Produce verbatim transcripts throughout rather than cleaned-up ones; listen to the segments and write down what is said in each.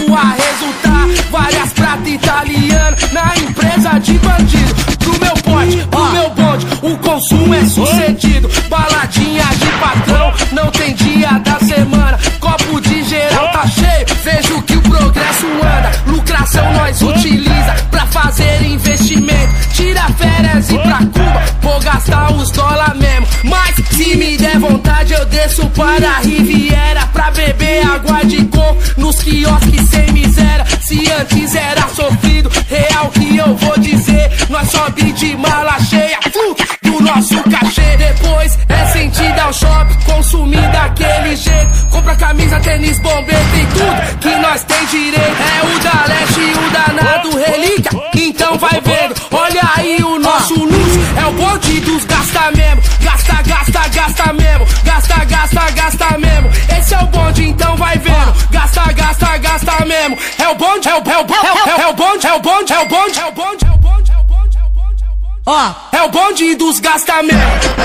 a resultar. Várias pratas italianas na empresa de bandido. Pro meu pote, pro meu bonde, o consumo é sucedido. Baladinha de patrão, não tem dia da semana. Copo de geral tá cheio, vejo que o progresso anda. Lucração nós utiliza pra fazer investimento. Tira férias e pra Cuba, vou gastar os dólar mesmo. Mas se me der vontade eu desço para a Riviera pra beber água de coco nos quiosques sem miséria. Se antes era sofrido, real que eu vou dizer. Nós sobe de mala cheia, fluxo do nosso cachê. Depois é sentido ao shopping, consumir daquele jeito. Compra camisa, tênis, bombeiro, tem tudo que nós tem direito. É o da Leste e o danado relíquia, então vai vendo. Olha aí o nosso luxo, é o bonde dos gasta mesmo. Gasta, gasta, gasta mesmo. Gasta, gasta, gasta mesmo. Esse é o bonde, então vai vendo. Gasta, gasta, gasta mesmo. É o bonde, é o, é o, é o, é o bonde, é o bonde, é o bonde, é o bonde, é o bonde, é o bonde, é o bonde, é o bonde. Ó, é o bonde dos gasta mesmo.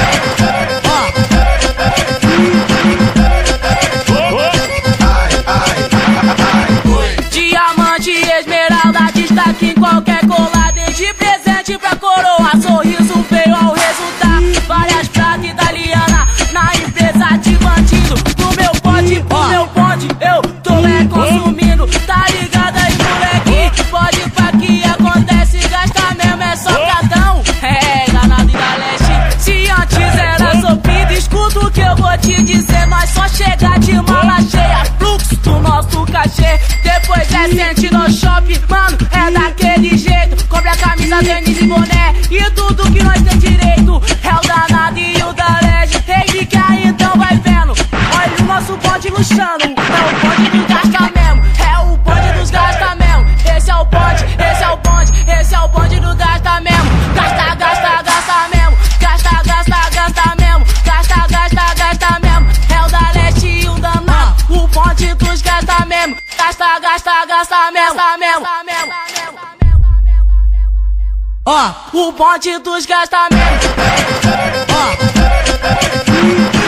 Diamante, esmeralda, destaque em qualquer colar. Desde presente pra coroa, sorriso veio ao resultar. Várias pratas italianas na empresa de bandido. No meu pote, pro meu ponte, eu tô é consumindo. Tá ligado aí, moleque? Pode pra que acontece, gasta mesmo, é só catão. É, danado e da Leste. Se antes era sofrido, escuta o que eu vou te dizer. Nós só chega de mala cheia, fluxo do nosso cachê. Depois é sente no shopping, mano, é daquele jeito. Compre a camisa, tênis e boné e tudo que nós tem direito. É o danado e o da Leste, rei que aí então vai vendo. Olha o nosso bonde luxando, é o bonde dos gasta mesmo. É o bonde dos gasta mesmo. Esse é o bonde, esse é o bonde, esse é o bonde do gasta mesmo. Gasta, gasta, gasta mesmo. Gasta, gasta, gasta mesmo. Gasta, gasta, gasta mesmo. É o da Leste e o danado, o bonde dos gasta mesmo. Gasta, gasta, gasta mesmo, gasta mesmo. Ó, o bonde dos gasta mesmo. Ó.